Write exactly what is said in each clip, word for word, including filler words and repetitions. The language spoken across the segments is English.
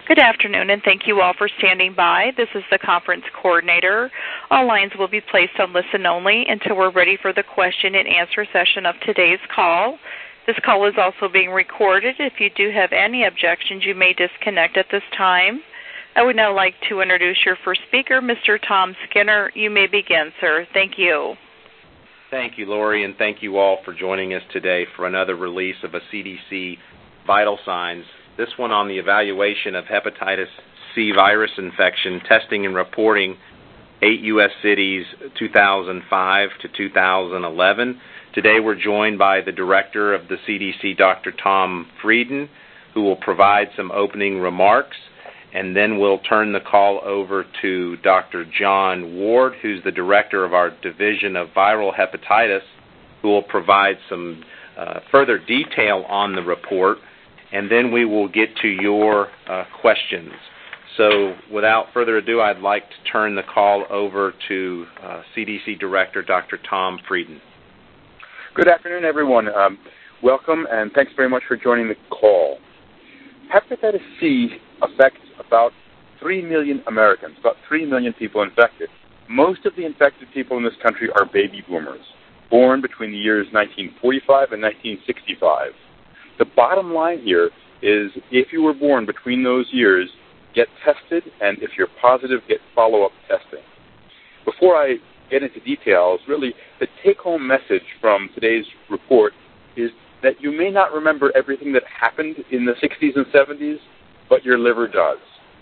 Good afternoon, and thank you all for standing by. This is the conference coordinator. All lines will be placed on listen only until we're ready for the question and answer session of today's call. This call is also being recorded. If you do have any objections, you may disconnect at this time. I would now like to introduce your first speaker, Mister Tom Skinner. You may begin, sir. Thank you. Thank you, Lori, and thank you all for joining us today for another release of a C D C Vital Signs. This one on the evaluation of hepatitis C virus infection, testing and reporting, eight U S cities, two thousand five to two thousand eleven. Today we're joined by the director of the C D C, Doctor Tom Frieden, who will provide some opening remarks, and then we'll turn the call over to Doctor John Ward, who's the director of our Division of Viral Hepatitis, who will provide some uh, further detail on the report, and then we will get to your uh, questions. So without further ado, I'd like to turn the call over to uh, C D C Director Doctor Tom Frieden. Good afternoon, everyone. Um, welcome, and thanks very much for joining the call. Hepatitis C affects about three million Americans, about three million people infected. Most of the infected people in this country are baby boomers, born between the years nineteen forty-five and nineteen sixty-five. The bottom line here is if you were born between those years, get tested, and if you're positive, get follow-up testing. Before I get into details, really, the take-home message from today's report is that you may not remember everything that happened in the sixties and seventies, but your liver does.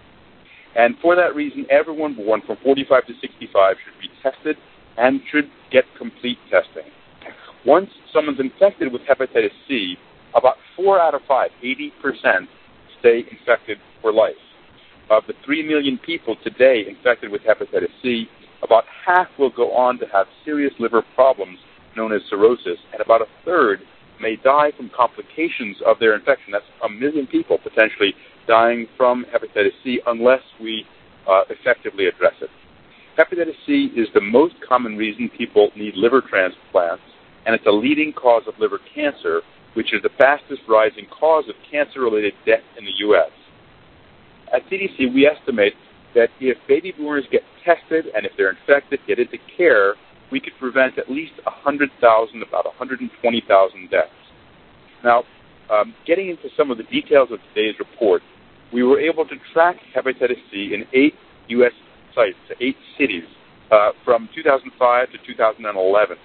And for that reason, everyone born from forty-five to sixty-five should be tested and should get complete testing. Once someone's infected with hepatitis C, about four out of five, eighty percent, stay infected for life. Of the three million people today infected with hepatitis C, about half will go on to have serious liver problems known as cirrhosis, and about a third may die from complications of their infection. That's a million people potentially dying from hepatitis C unless we uh, effectively address it. Hepatitis C is the most common reason people need liver transplants, and it's a leading cause of liver cancer, which is the fastest rising cause of cancer-related death in the U S. At C D C, we estimate that if baby boomers get tested and if they're infected, get into care, we could prevent at least one hundred thousand, about one hundred twenty thousand deaths. Now, um, getting into some of the details of today's report, we were able to track hepatitis C in eight U S sites, eight cities, uh, from two thousand five to two thousand eleven.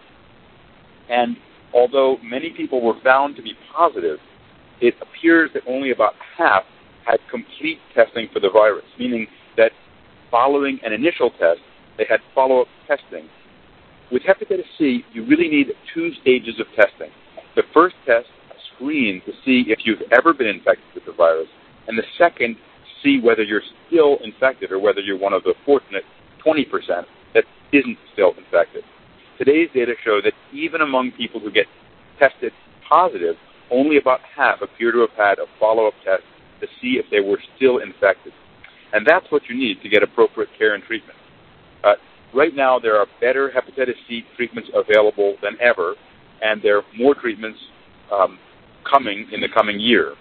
And although many people were found to be positive, it appears that only about half had complete testing for the virus, meaning that following an initial test, they had follow-up testing. With hepatitis C, you really need two stages of testing. The first test, a screen to see if you've ever been infected with the virus, and the second, see whether you're still infected or whether you're one of the fortunate twenty percent that isn't still infected. Today's data show that even among people who get tested positive, only about half appear to have had a follow-up test to see if they were still infected. And that's what you need to get appropriate care and treatment. Uh, right now, there are better hepatitis C treatments available than ever, and there are more treatments um, coming in the coming year.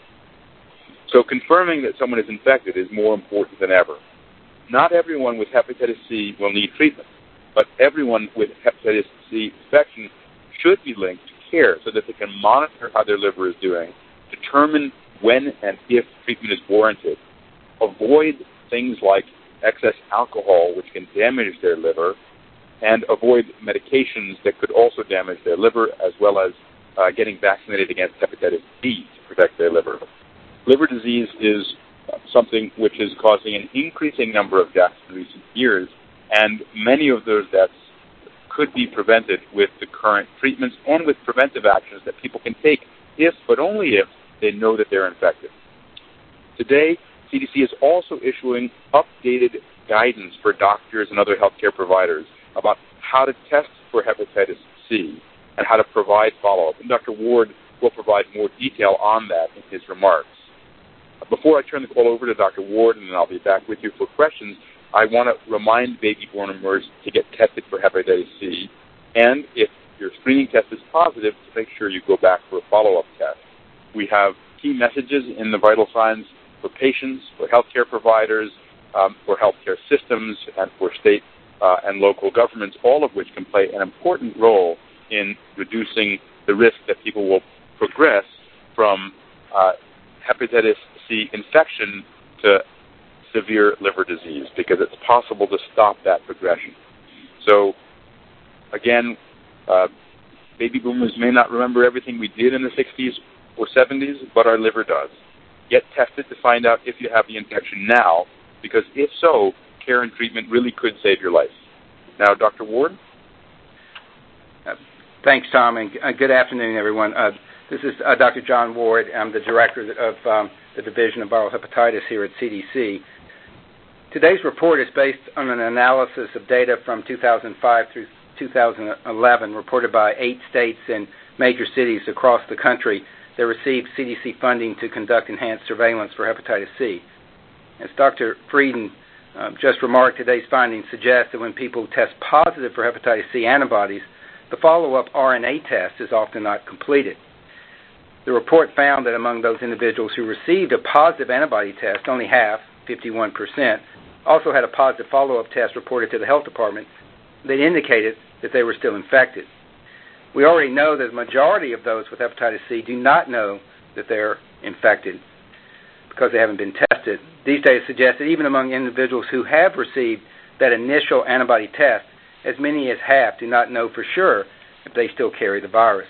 So confirming that someone is infected is more important than ever. Not everyone with hepatitis C will need treatment, but everyone with hepatitis C infection should be linked to care so that they can monitor how their liver is doing, determine when and if treatment is warranted, avoid things like excess alcohol, which can damage their liver, and avoid medications that could also damage their liver, as well as uh, getting vaccinated against hepatitis B to protect their liver. Liver disease is something which is causing an increasing number of deaths in recent years, and many of those deaths could be prevented with the current treatments and with preventive actions that people can take if, but only if, they know that they're infected. Today, C D C is also issuing updated guidance for doctors and other healthcare providers about how to test for hepatitis C and how to provide follow-up. And Doctor Ward will provide more detail on that in his remarks. Before I turn the call over to Doctor Ward, and then I'll be back with you for questions, I want to remind baby boomers to get tested for hepatitis C, and if your screening test is positive, to make sure you go back for a follow-up test. We have key messages in the Vital Signs for patients, for healthcare providers, um, for healthcare systems, and for state uh, and local governments, all of which can play an important role in reducing the risk that people will progress from uh, hepatitis C infection to severe liver disease, because it's possible to stop that progression. So, again, uh, baby boomers may not remember everything we did in the sixties or seventies, but our liver does. Get tested to find out if you have the infection now, because if so, care and treatment really could save your life. Now, Doctor Ward? Uh, thanks, Tom, and uh, good afternoon, everyone. Uh, this is uh, Doctor John Ward. I'm the director of um, the Division of Viral Hepatitis here at C D C. Today's report is based on an analysis of data from two thousand five through two thousand eleven reported by eight states and major cities across the country that received C D C funding to conduct enhanced surveillance for hepatitis C. As Doctor Frieden uh, just remarked, today's findings suggest that when people test positive for hepatitis C antibodies, the follow-up R N A test is often not completed. The report found that among those individuals who received a positive antibody test, only half, fifty-one percent, also had a positive follow-up test reported to the health department that indicated that they were still infected. We already know that the majority of those with hepatitis C do not know that they're infected because they haven't been tested. These data suggest that even among individuals who have received that initial antibody test, as many as half do not know for sure if they still carry the virus.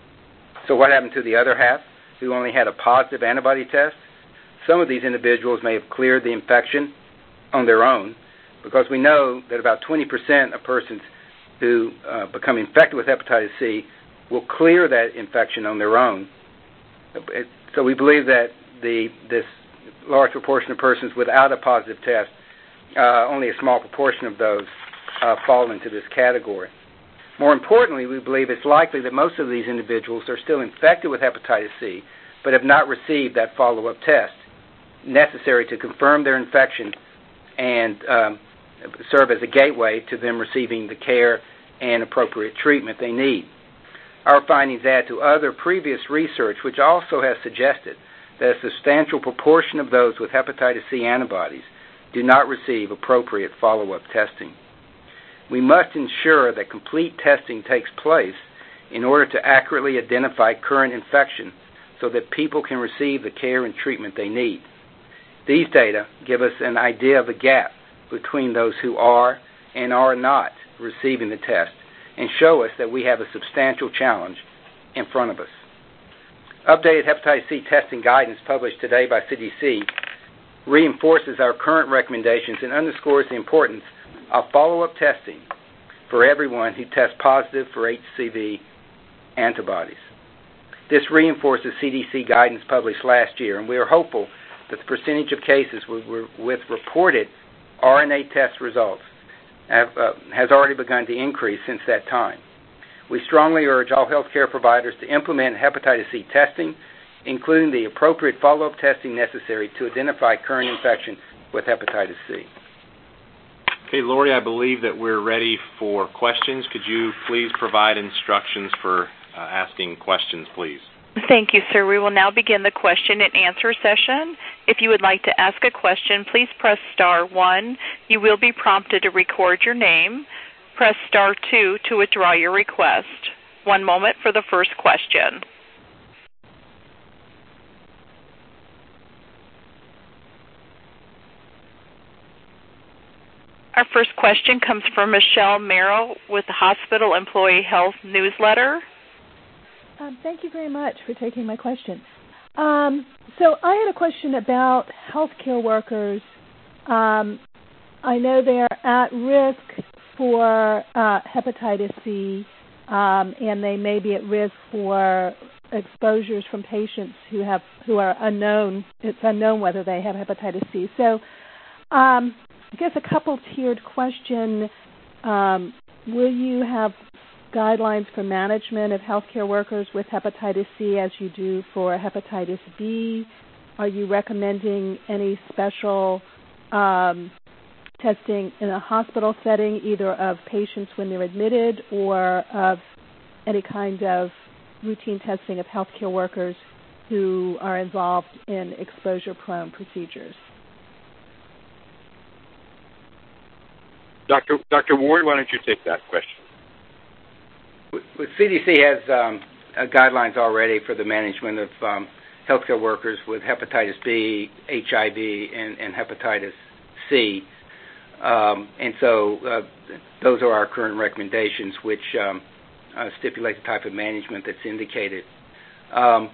So what happened to the other half who only had a positive antibody test? Some of these individuals may have cleared the infection on their own, because we know that about twenty percent of persons who uh, become infected with hepatitis C will clear that infection on their own. It, so we believe that the this large proportion of persons without a positive test, uh, only a small proportion of those uh, fall into this category. More importantly, we believe it's likely that most of these individuals are still infected with hepatitis C, but have not received that follow-up test necessary to confirm their infection and um, serve as a gateway to them receiving the care and appropriate treatment they need. Our findings add to other previous research which also has suggested that a substantial proportion of those with hepatitis C antibodies do not receive appropriate follow-up testing. We must ensure that complete testing takes place in order to accurately identify current infection so that people can receive the care and treatment they need. These data give us an idea of the gap between those who are and are not receiving the test and show us that we have a substantial challenge in front of us. Updated hepatitis C testing guidance published today by C D C reinforces our current recommendations and underscores the importance of follow-up testing for everyone who tests positive for H C V antibodies. This reinforces C D C guidance published last year, and we are hopeful that the percentage of cases with, with reported R N A test results have, uh, has already begun to increase since that time. We strongly urge all healthcare providers to implement hepatitis C testing, including the appropriate follow-up testing necessary to identify current infection with hepatitis C. Okay, Lori, I believe that we're ready for questions. Could you please provide instructions for uh, asking questions, please? Thank you, sir. We will now begin the question and answer session. If you would like to ask a question, please press star one. You will be prompted to record your name. Press star two to withdraw your request. One moment for the first question. Our first question comes from Michelle Merrill with the Hospital Employee Health Newsletter. Um, thank you very much for taking my question. Um, so I had a question about healthcare workers. Um, I know they are at risk for uh, hepatitis C, um, and they may be at risk for exposures from patients who have who are unknown. It's unknown whether they have hepatitis C. So um, I guess a couple tiered question. Um, will you have guidelines for management of healthcare workers with hepatitis C as you do for hepatitis B? Are you recommending any special um, testing in a hospital setting, either of patients when they're admitted or of any kind of routine testing of healthcare workers who are involved in exposure-prone procedures? Doctor Doctor Ward, why don't you take that question? Well, C D C has um, uh, guidelines already for the management of um, healthcare workers with hepatitis B, H I V, and, and hepatitis C. Um, and so uh, those are our current recommendations, which um, uh, stipulate the type of management that's indicated. Um,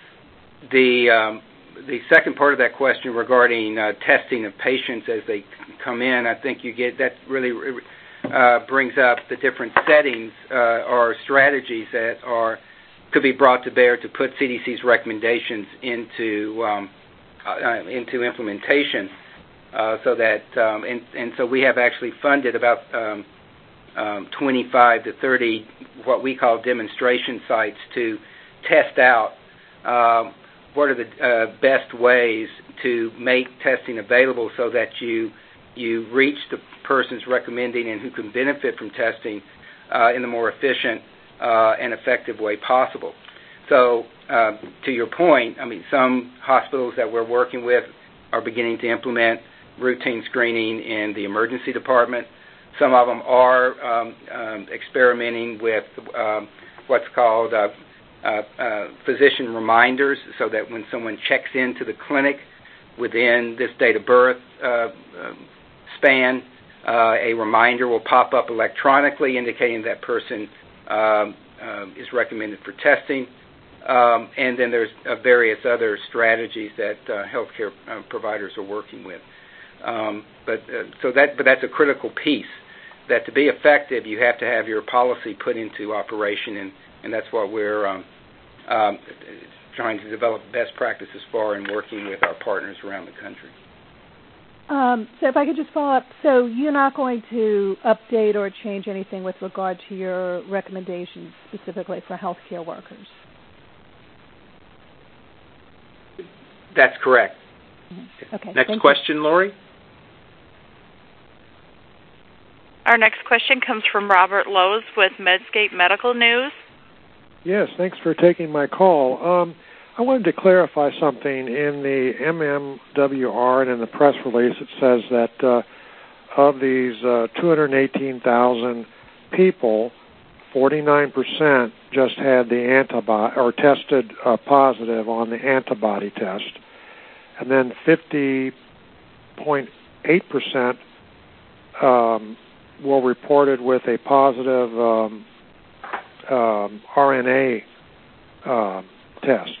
the um, the second part of that question regarding uh, testing of patients as they come in, I think you get that really uh, brings up the different settings uh, or strategies that are could be brought to bear to put C D C's recommendations into um, uh, into implementation. Uh, so that um, and, and so we have actually funded about um, um, twenty-five to thirty what we call demonstration sites to test out um, what are the uh, best ways to make testing available so that you you reach the persons recommending and who can benefit from testing uh, in the more efficient uh, and effective way possible. So uh, to your point, I mean, some hospitals that we're working with are beginning to implement routine screening in the emergency department. Some of them are um, um, experimenting with um, what's called uh, uh, uh, physician reminders, so that when someone checks into the clinic within this date of birth uh, uh, span, uh, a reminder will pop up electronically indicating that person um, um, is recommended for testing. Um, and then there's uh, various other strategies that uh, healthcare uh, providers are working with. Um, but uh, so that, but that's a critical piece. That to be effective, you have to have your policy put into operation, and, and that's what we're um, um, trying to develop best practices for and working with our partners around the country. Um, so if I could just follow up, so you're not going to update or change anything with regard to your recommendations specifically for healthcare workers? That's correct. Mm-hmm. Okay. Next Thank question, you. Lori. Our next question comes from Robert Lowe's with Medscape Medical News. Yes, thanks for taking my call. Um, I wanted to clarify something. In the M M W R and in the press release, it says that uh, of these uh, two hundred eighteen thousand people, forty-nine percent just had the antibody or tested uh, positive on the antibody test, and then fifty point eight percent um, were reported with a positive um, um, R N A uh, test.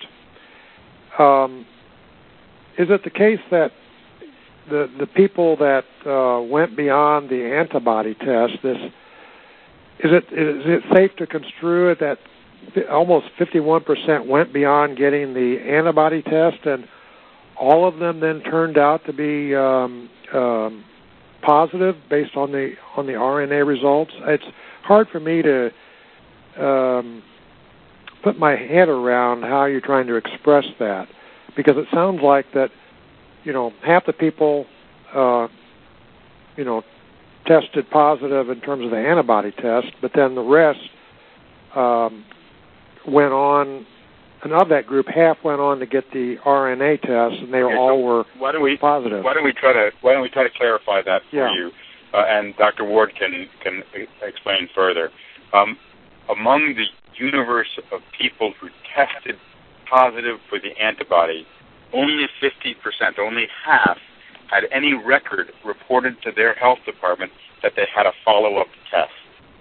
Um, is it the case that the the people that uh, went beyond the antibody test, this is it is it safe to construe it that almost fifty-one percent went beyond getting the antibody test, and all of them then turned out to be um, um, positive based on the on the R N A results? It's hard for me to um, put my head around how you're trying to express that, because it sounds like that, you know, half the people, uh, you know, tested positive in terms of the antibody test, but then the rest um, went on, and of that group, half went on to get the R N A test, and they okay, all so were why don't we, positive. Why don't we try to Why don't we try to clarify that for yeah. you, uh, and Doctor Ward can can explain further. Um, among the universe of people who tested positive for the antibody, only fifty percent, only half, had any record reported to their health department that they had a follow-up test.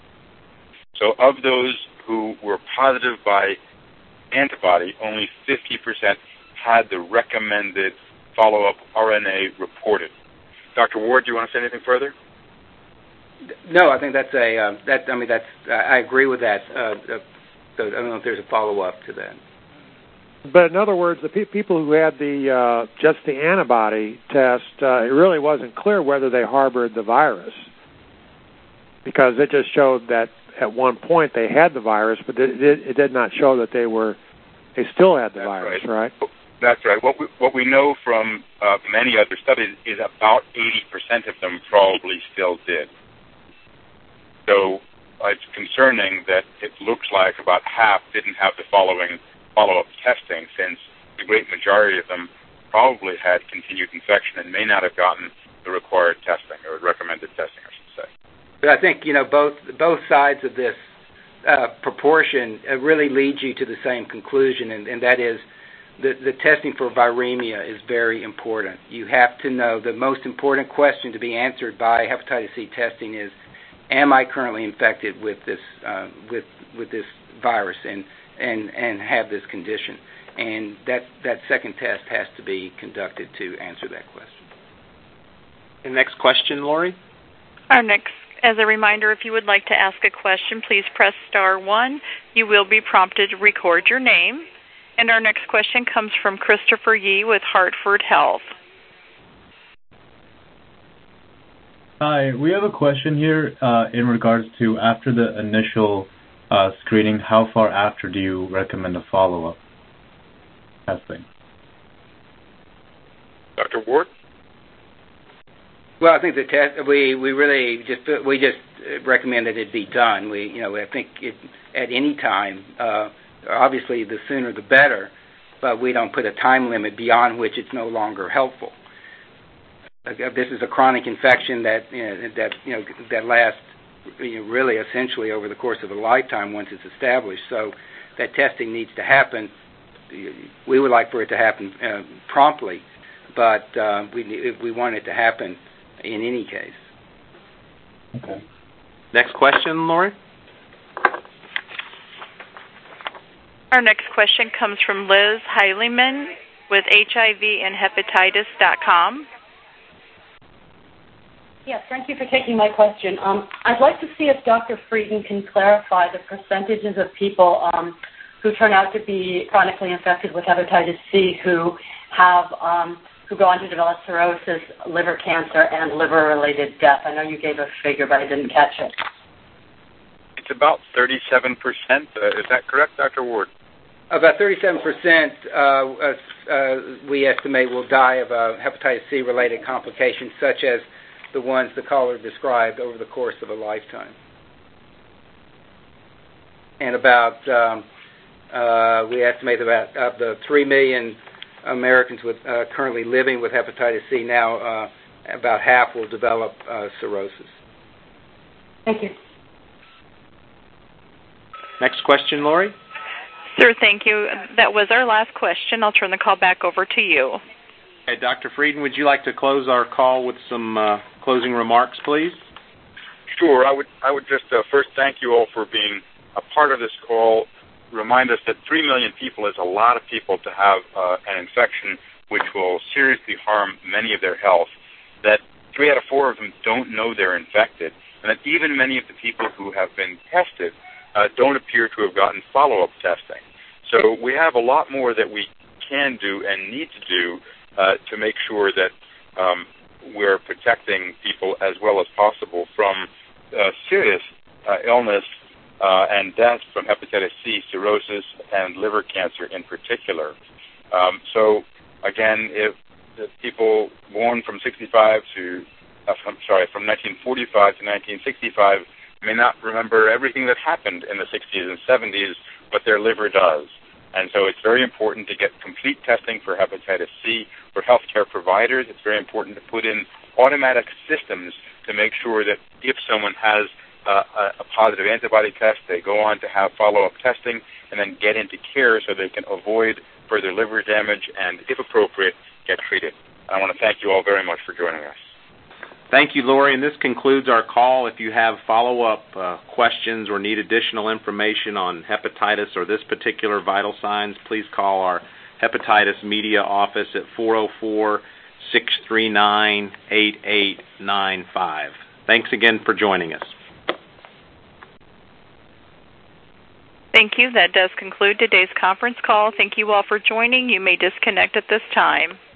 So of those who were positive by antibody, only fifty percent had the recommended follow-up R N A reported. Doctor Ward, do you want to say anything further? No, I think that's a uh, that. I mean, that's I agree with that. Uh, uh, so I don't know if there's a follow-up to that. But in other words, the pe- people who had the uh, just the antibody test, uh, it really wasn't clear whether they harbored the virus, because it just showed that at one point they had the virus, but it, it, it did not show that they were they still had the That's virus, right? right? That's right. What we, what we know from uh, many other studies is about eighty percent of them probably still did. So uh, it's concerning that it looks like about half didn't have the following follow-up testing, since the great majority of them probably had continued infection and may not have gotten the required testing or recommended testing, I should say. But I think, you know, both both sides of this uh, proportion uh, really leads you to the same conclusion, and, and that is the, the testing for viremia is very important. You have to know the most important question to be answered by hepatitis C testing is, am I currently infected with this uh, with with this virus and, and and have this condition? And that that second test has to be conducted to answer that question. And next question, Lori. Our next, as a reminder, if you would like to ask a question, please press star one. You will be prompted to record your name. And our next question comes from Christopher Yee with Hartford Health. Hi, we have a question here uh, in regards to after the initial uh, screening, how far after do you recommend a follow-up testing? Doctor Ward? Well, I think the test we, we really just we just recommend that it be done. We you know I think it, at any time, uh, obviously the sooner the better, but we don't put a time limit beyond which it's no longer helpful. This is a chronic infection that you know, that you know that lasts you know, really essentially over the course of a lifetime once it's established. So that testing needs to happen. We would like for it to happen uh, promptly, but uh, we we want it to happen in any case. Okay. Next question, Lori. Our next question comes from Liz Heileman with H I V and hepatitis dot com. Yes, thank you for taking my question. Um, I'd like to see if Doctor Frieden can clarify the percentages of people um, who turn out to be chronically infected with hepatitis C who have um, who go on to develop cirrhosis, liver cancer, and liver-related death. I know you gave a figure, but I didn't catch it. It's about thirty-seven percent. Uh, is that correct, Doctor Ward? About thirty-seven percent, uh, uh, uh, we estimate, will die of uh, hepatitis C-related complications, such as the ones the caller described over the course of a lifetime. And about, um, uh, we estimate about of the three million Americans with uh, currently living with hepatitis C now, uh, about half will develop uh, cirrhosis. Thank you. Next question, Lori. Sir, thank you. That was our last question. I'll turn the call back over to you. Hey, Doctor Frieden, would you like to close our call with some uh, closing remarks, please? Sure. I would I would just uh, first thank you all for being a part of this call. Remind us that three million people is a lot of people to have uh, an infection which will seriously harm many of their health, that three out of four of them don't know they're infected, and that even many of the people who have been tested uh, don't appear to have gotten follow-up testing. So we have a lot more that we can do and need to do uh, to make sure that um, we're protecting people as well as possible from uh, serious uh, illness uh, and death from hepatitis C, cirrhosis, and liver cancer in particular. Um, so, again, if the people born from sixty-five to, uh, from, sorry, from nineteen forty-five to nineteen sixty-five may not remember everything that happened in the sixties and seventies, but their liver does. And so it's very important to get complete testing for hepatitis C. For healthcare providers, it's very important to put in automatic systems to make sure that if someone has uh, a, a positive antibody test, they go on to have follow-up testing and then get into care so they can avoid further liver damage and, if appropriate, get treated. I want to thank you all very much for joining us. Thank you, Lori, and this concludes our call. If you have follow-up uh, questions or need additional information on hepatitis or this particular vital signs, please call our hepatitis media office at four oh four, six three nine, eight eight nine five. Thanks again for joining us. Thank you. That does conclude today's conference call. Thank you all for joining. You may disconnect at this time.